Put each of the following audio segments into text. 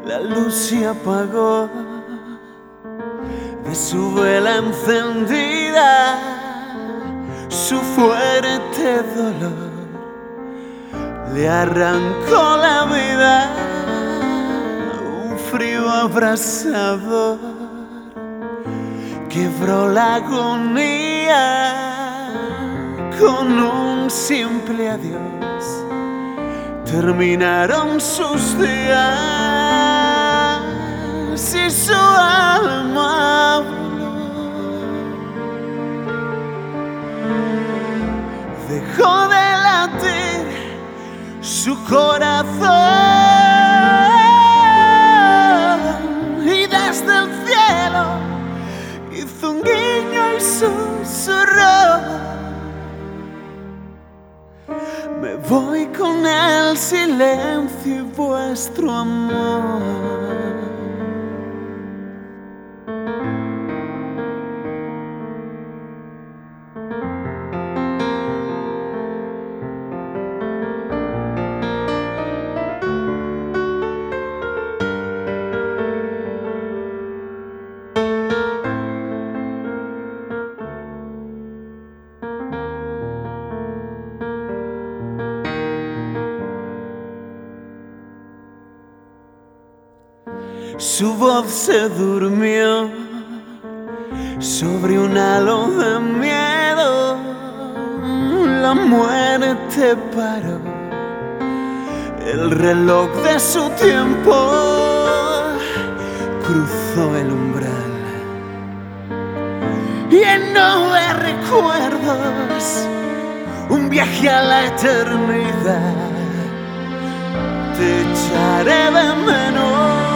La luz se apagó de su vela encendida, su fuerte dolor le arrancó la vida. Un frío abrasador quebró la agonía con un simple adiós. Terminaron sus días y su alma voló. Dejó de latir su corazón y desde el cielo hizo un guiño y susurró: me voy con el silencio y vuestro amor. Su voz se durmió sobre un halo de miedo. La muerte paró el reloj de su tiempo, cruzó el umbral lleno de recuerdos, un viaje a la eternidad. Te echaré de menos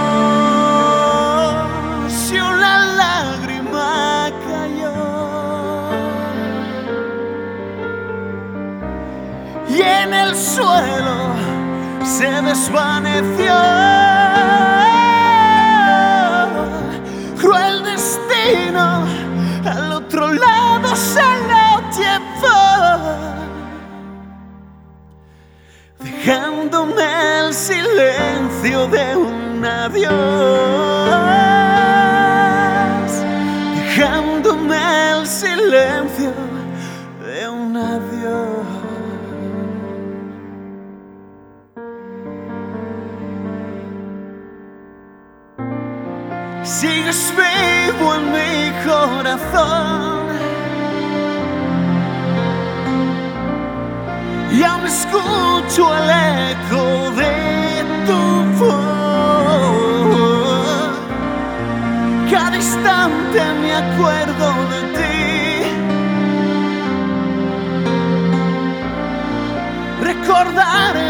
y una lágrima cayó, y en el suelo se desvaneció. Cruel destino, al otro lado se lo llevó, dejándome el silencio de un adiós, dejándome el silencio de un adiós. Sigues vivo en mi corazón y aún escucho el eco de tu voz. Cada instante me acuerdo de ti. Recordar